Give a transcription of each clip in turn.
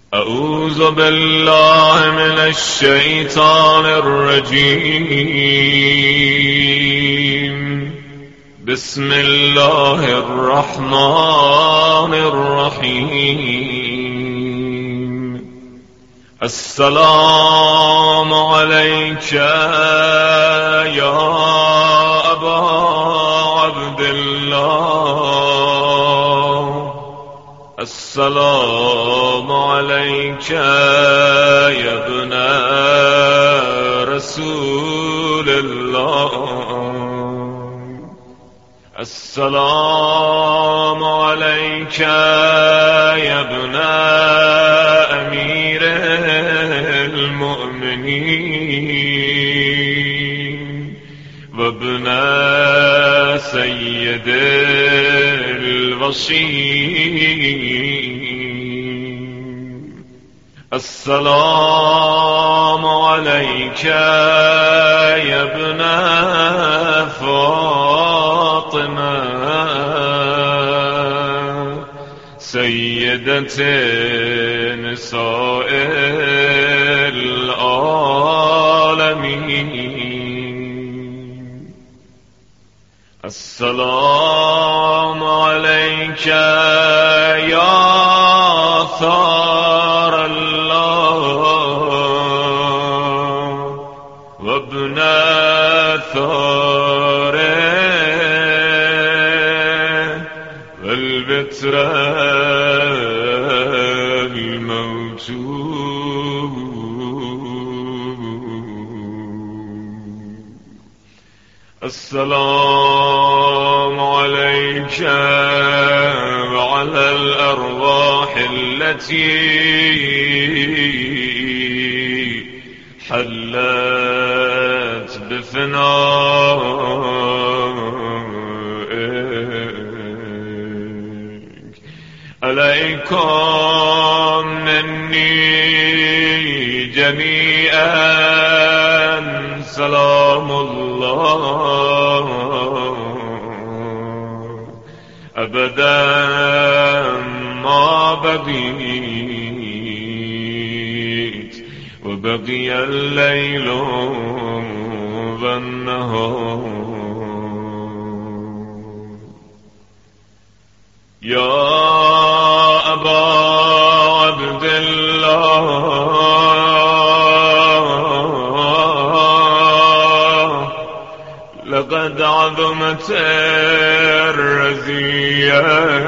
أعوذ بالله من الشيطان الرجيم. بسم الله الرحمن الرحيم. السلام عليك يا أبا عبد الله. السلام عليك يا ابن رسول الله. السلام عليك يا ابن أمير المؤمنين وابن سيد الوصيين. السلام عليك يا ابن فاطمة سيدة نساء العالمين. السلام عليك يا ثار الله وابن ثاره والبتر الموجود. السلام عليك وعلى الأرواح التي حلت بفنائك. عليكم مني جميعا سلام الله أبدا ما بقيت وبقي الليل والنهار. يا أبا عبد الله لقد عظمت الرزية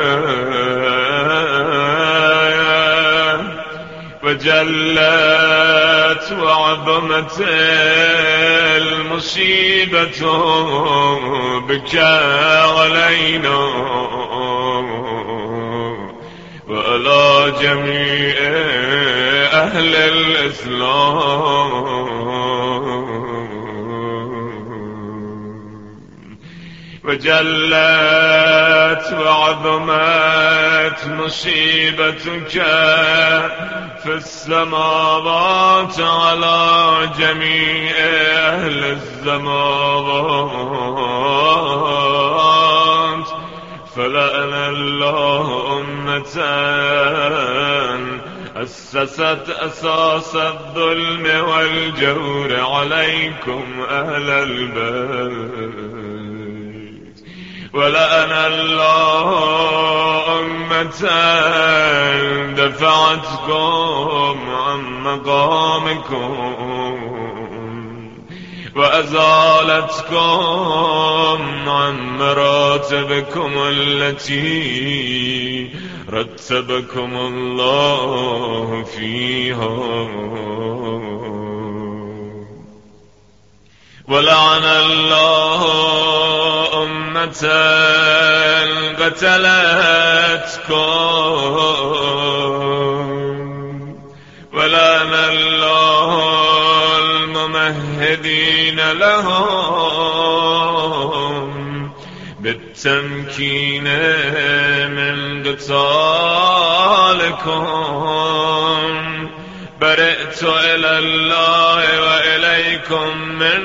وجلت وعظمت المصيبة بك علينا وعلى جميع أهل الإسلام. وجلت وعظمت مصيبتك في السماوات على جميع أهل السماوات. فلأن الله أمة أسست أساس الظلم والجور عليكم أهل البيت. ولأن الله أمة دفعتكم عن مقامكم وأزالتكم عن مراتبكم التي رتبكم الله فيها. ولعن الله أمة قتلتكم. ولعن الله الممهدين لهم بالتمكين من قتالكم. برئت إلى الله وإليكم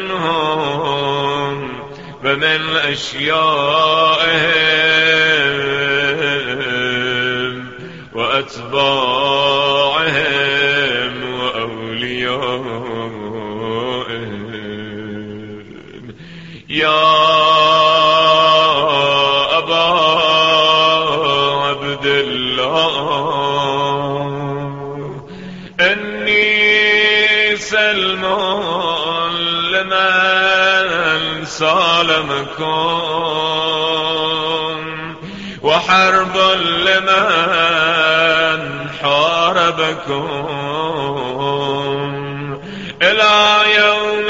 منهم ومن أشيائهم وأتباعهم وأوليائهم. يا أبا عبد الله إني سلم لمن سالمكم وحرب لمن حاربكم إلى يوم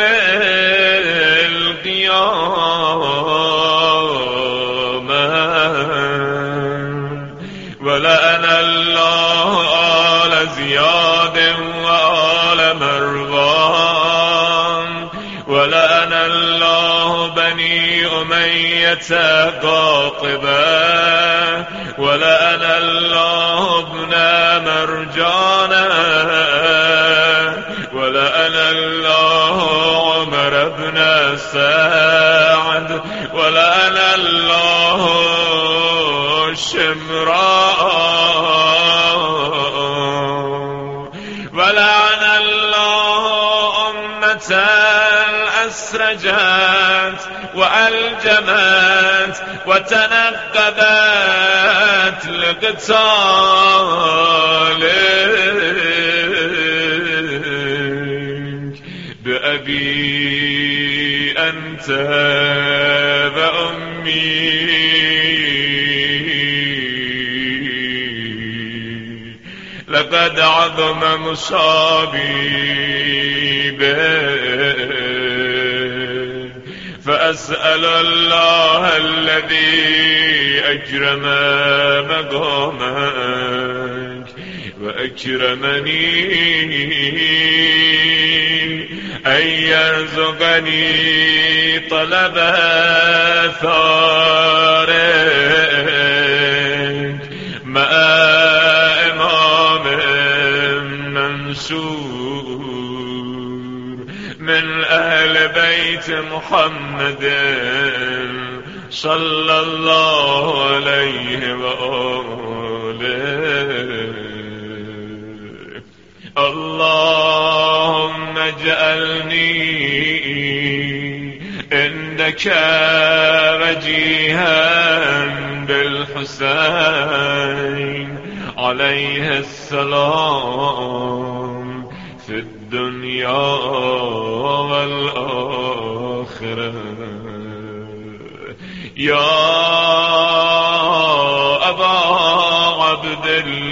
القيامة. ولأن الله آل زياد وآل مروان ولأن الله بني أمية قاطبة ولأن الله ابن مرجانة ولأن الله عمر بن سعد ولأن الله شمراء ولأن الله أمة أسرجت وألجمت وتنقبت لقتالك بأبي أنت وأمي لقد عظم مصابي به. فأسأل الله الذي أكرم مقامك وأكرمني أن يرزقني طلب ثارك مع إمام منصور من أهل بيت محمد صلى الله عليه وآله. اللهم اجعلني عندك وجيها بالحسين عليه السلام في الدنيا والآخرة. يا أبا عبد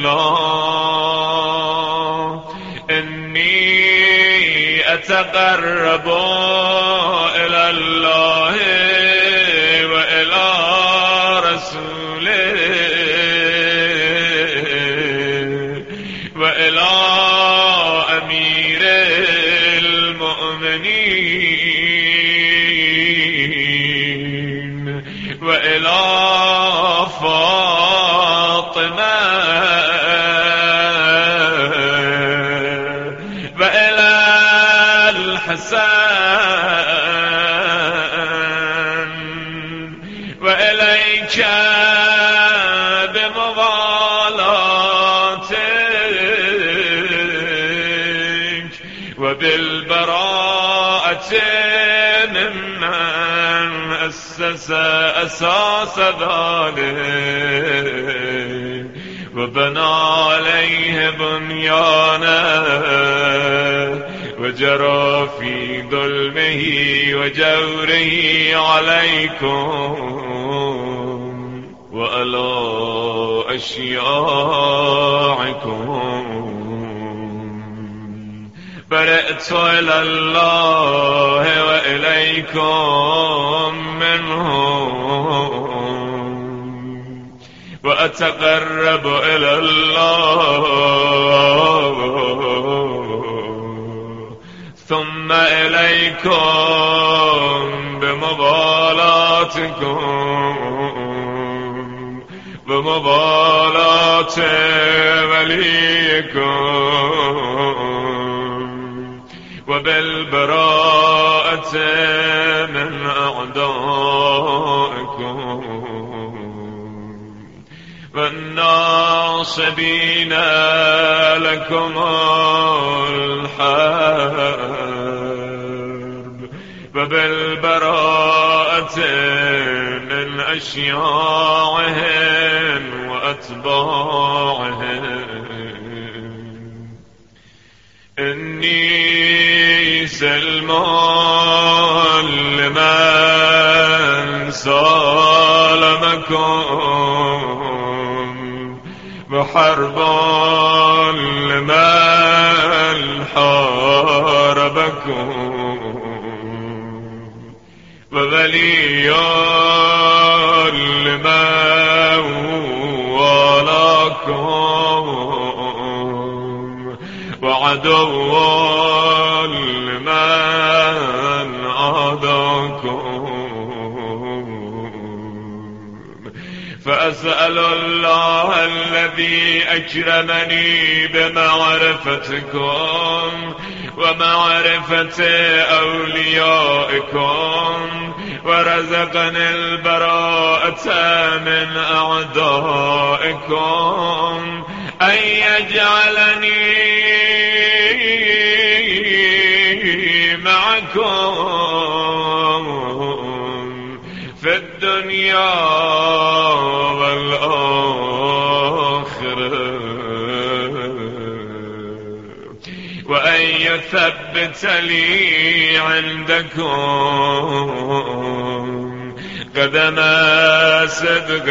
الله إني أتقرب إلى الله وإلى رسوله وإلى أمير المؤمنين وإلى فاطمة وإلى الحسن وإليك بموالاتك وبالبراءة ممن أسس أساس ذلك وبنى عليه بنيانا وجرى في ظلمه وجوره عليكم وعلى أشياعكم. برئت إلى الله وإليكم منهم وأتقرب إلى الله ثم إليكم بمبالاتكم بمبالاة وليكم وبالبراءة من أعدائكم الناصبين لكم الحرب وبالبراءة من أشياعهم وأتباعهم. إني سلمان لمن سالمكم وحرب لمن حاربكم وولي لمن والاكم وعدو لمن عاداكم. فأسأل الله الذي أكرمني بمعرفتكم ومعرفة أوليائكم ورزقني البراءة من أعدائكم أن يجعلني معكم في الدنيا والآخرة وأن يثبت لي عندكم قدم صدق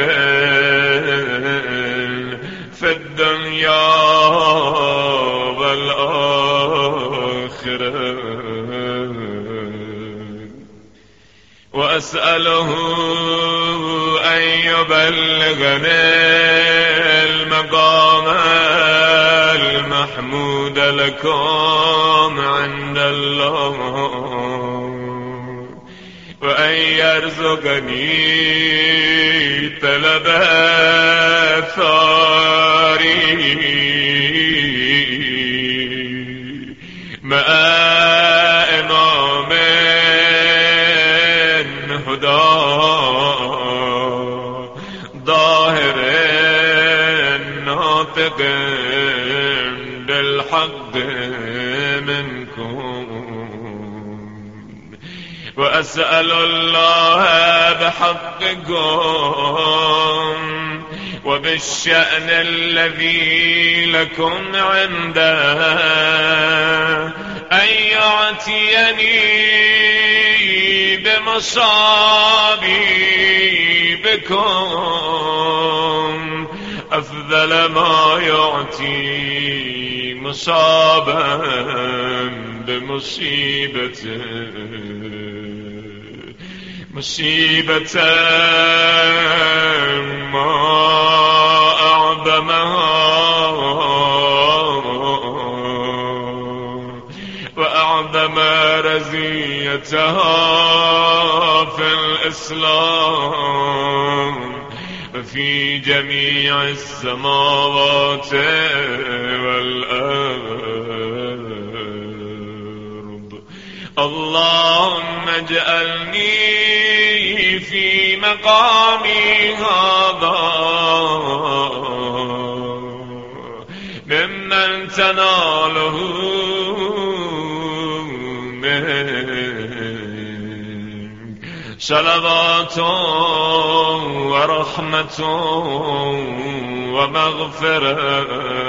في الدنيا والآخرة. وأسأله أن يبلغني المقام المحمود لكم عند الله وأن يرزقني طلب ثاري مع إمام هدى ظاهر ناطق بالحق منكم. وأسأل الله بحقكم وبالشأن الذي لكم عنده أن يعطيني بمصابيبكم أفضل ما يعطي مصابا بمصيبته مصيبة ما أعظمها وأعظم رزيتها في الإسلام في جميع السماوات والأرض. اللهم اجعلني في مقامي هذا ممن تناله صلوات ورحمة ومغفرة.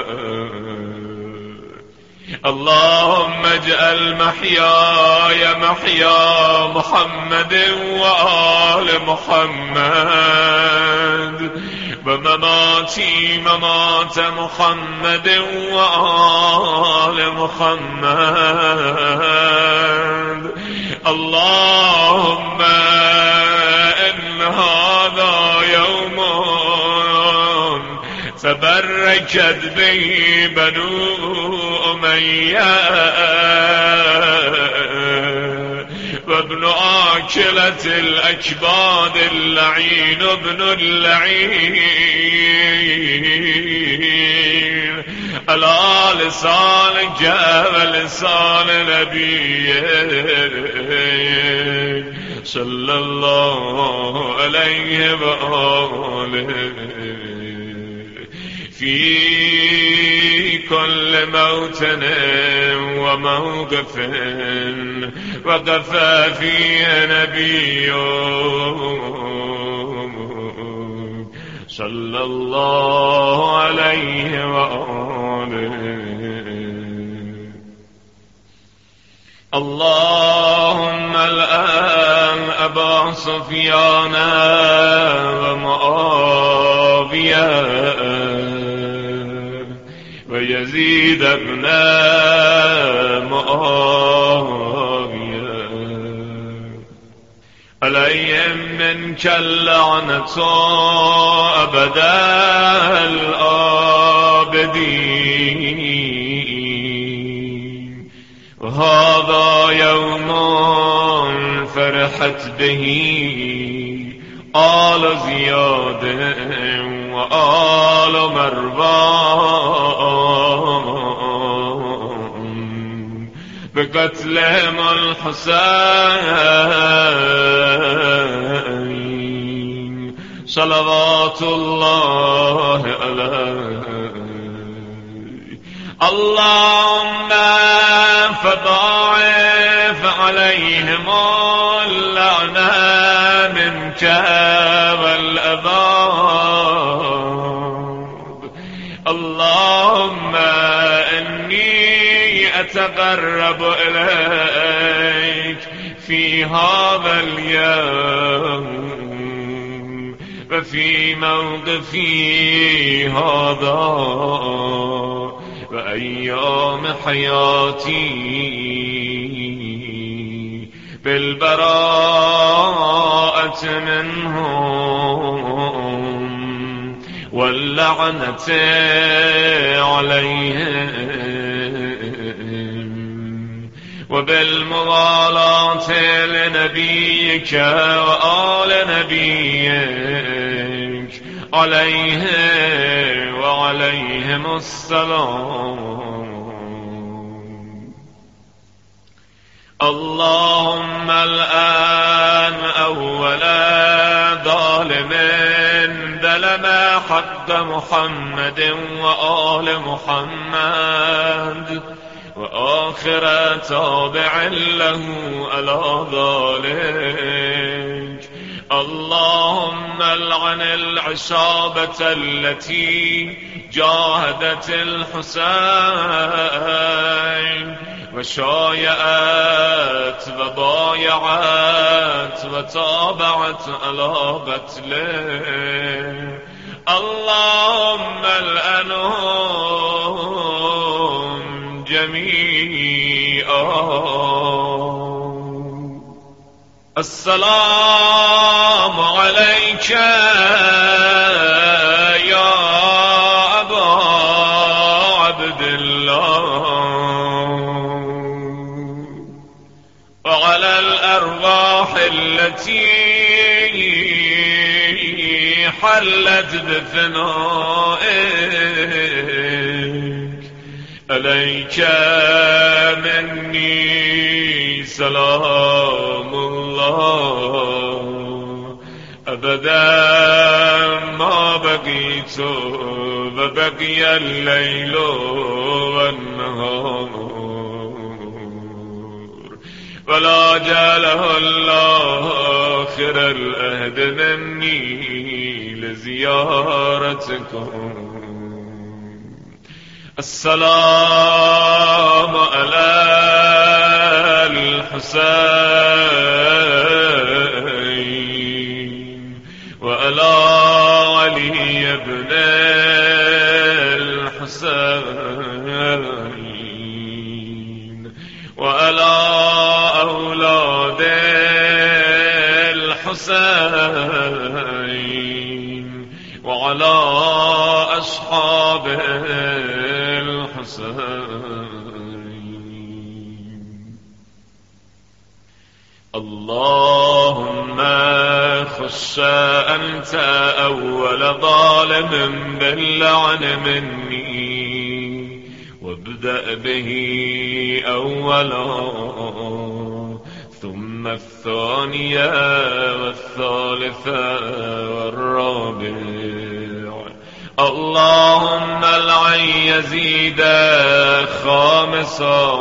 اللهم اجعل محياي محيا محمد وآل محمد ومماتي ممات محمد وآل محمد. اللهم إن هذا يوم تبركت به بنو أمية وابن آكلة الأكباد اللعين ابن اللعين على لسانك ولسان نبيك صلى الله عليه وآله في كل موطن وموقف وقف فيه نبي صلى الله عليه وآله. اللهم الآن أبا سفيان ومعاوية ويزيد بن معاوية عليهم منك اللعنة أبدا الآبدين. وهذا يوم فرحت به آل زياد وآل مروان بقتلهم الحسين صلوات الله عليه. اللهم فضاعف عليهم اللعنة منك والعذاب. اللهم إني أتقرب إليك في هذا اليوم وفي موقفي هذا وأيام حياتي بالبراءة منهم واللعنة عليهم وبالموالاة لنبيك وآل نبيك عليه وعليهم السلام. اللهم الآن أولا ظالم ظلم حق محمد وآل محمد وآخر تابع له على ذلك. اللهم العن العصابة التي جاهدت الحسين وشايعت وبايعت وتابعت على قتله. اللهم العنهم جميعا. السلام عليك يا أبا عبد الله وعلى الأرواح التي حلت بفنائك. عليك مني سلام الله أبدا ما بقيت وبقي الليل والنهار ولا جعله الله آخر الأهد مني لزيارتكم. السلام على الحسين وعلى علي بن الحسين وعلى أولاد الحسين وعلى أصحاب الحسين. اللهم خش أنت أول ظالم باللعن مني وابدأ به أولا ثم الثانية والثالثة والرابع اللهم العن يزيد خامسا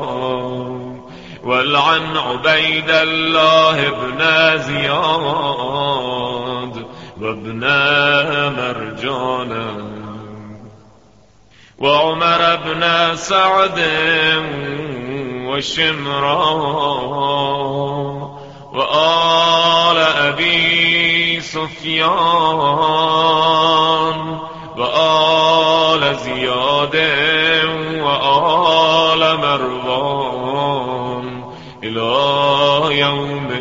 والعن عبيد الله بن زياد وابن مرجان وعمر بن سعد وشمران وآل أبي سفيان وآل زياد وآل مروان إلى يوم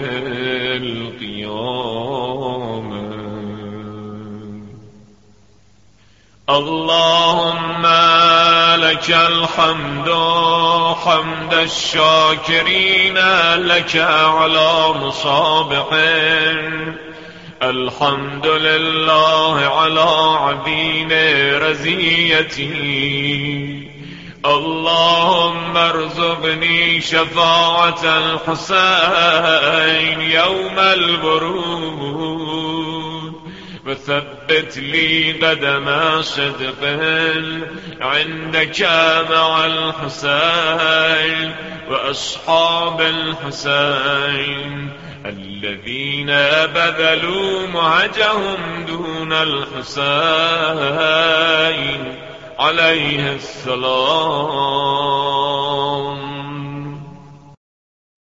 القيامة. اللهم لك الحمد حمد الشاكرين لك على مصابح، الحمد لله على عبين رزيتي. اللهم ارزقني شفاعة الحسين يوم الورود وثبت لي قدم صدق عندك مع الحسين وأصحاب الحسين الذين بذلوا مهجهم دون الحسين عليه السلام.